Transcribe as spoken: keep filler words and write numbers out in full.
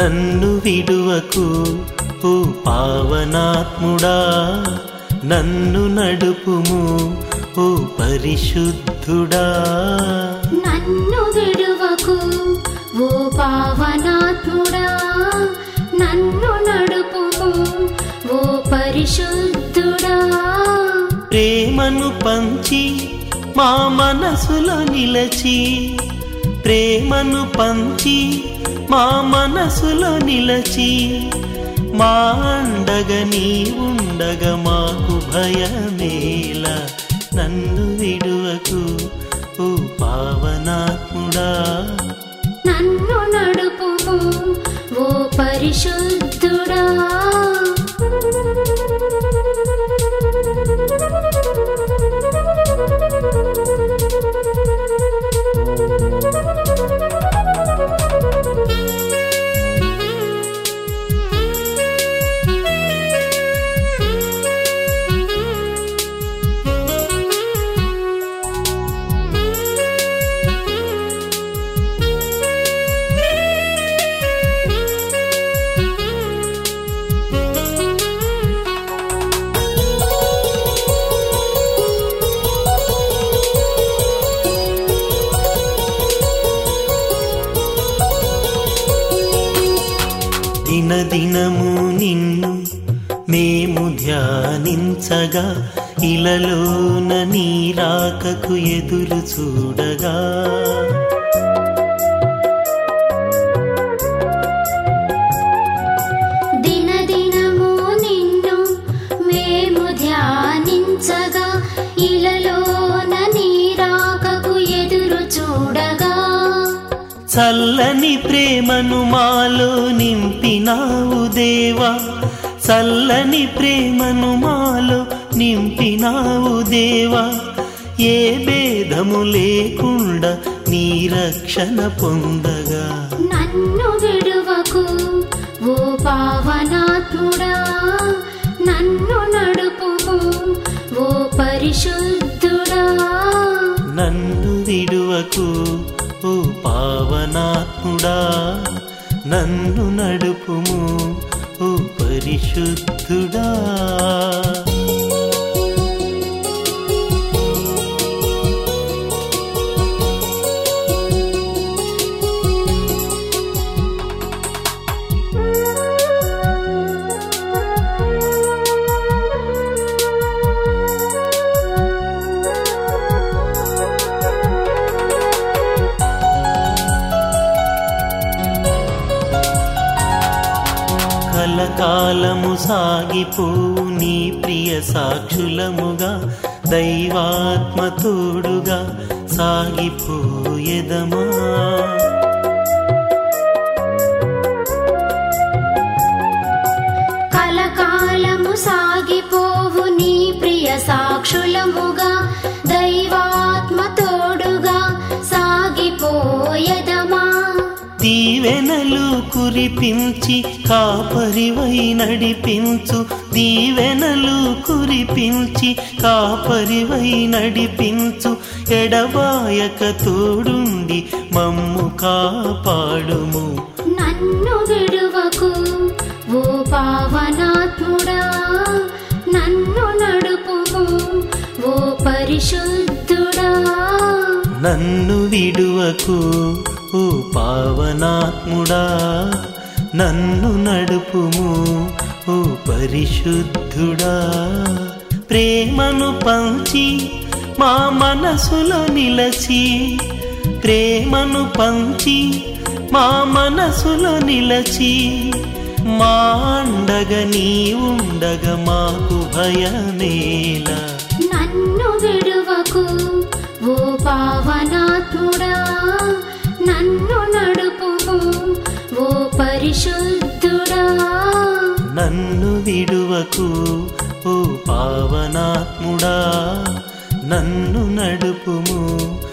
నన్ను విడువకు ఓ పావనాత్ముడా, నన్ను నడుపుము ఓ పరిశుద్ధుడా. నన్ను విడువకు ఓ పావనాత్ముడా, నన్ను నడుపుము ఓ పరిశుద్ధుడా. ప్రేమను పంచి మా మనసులో నిలచి, ప్రేమను పంచి మా మనసులో నిలచి, మా అండగా నీ ఉండగా మాకు భయమేలా. నన్ను విడువకు ఓ పావనాత్ముడా, నన్ను నడుపుము ఓ పరిశుద్ధుడా. దినదినము నిన్ను మేము ధ్యానించగా, ఇలలోన నీ రాకకు ఎదురు చూడగా. దినదినము నిన్ను మేము ధ్యానించగా, ఇలలోన నీ రాకకు ఎదురు చూడగా. చల్లని ప్రేమను మాలో నింపినావు దేవా, చల్లని ప్రేమను మాలో నింపినావు దేవా. ఏ భేదము లేకుండా నీ రక్షణ పొందగా. నన్ను విడువకు ఓ పావనాత్ముడా, నన్ను నడుపుము ఓ పరిశుద్ధుడా. నన్ను విడువకు ఓ పావనాత్ముడా, నన్ను నడుపుము ఓ పరిశుద్ధుడా. కలకాలము సాగిపోవు నీ ప్రియ సాక్షులముగా, దైవాత్మ తోడుగా సాగిపోయేదమా. కలకాలము సాగిపోవు నీ ప్రియ సాక్షులముగా, దైవాత్మ తోడుగా సాగిపోయేదమా. దీవెనలు కురిపించి కాపరివై నడిపించు, దీవెనలు కురిపించి కాపరివై నడిపించు. ఎడబాయక తోడుండి మమ్ము కాపాడుము. నన్ను విడువకు ఓ పావనాత్ముడా, నన్ను నడుపుము ఓ పరిశుద్ధుడా. నన్ను విడువకు ఓ పావనాత్ముడా, నన్ను నడుపుము ఓ పరిశుద్ధుడా. ప్రేమను పంచి మా మనసులో నిలచి, ప్రేమను పంచి మా మనసులో నిలచి, మా అండగా నీ ఉండగా మాకు భయమేలా. నన్ను విడువకు ఓ పావనాత్ముడా, నన్ను నడుపుము ఓ పరిశుద్ధుడా. నన్ను విడువకు ఓ పావనాత్ముడా, నన్ను నడుపుము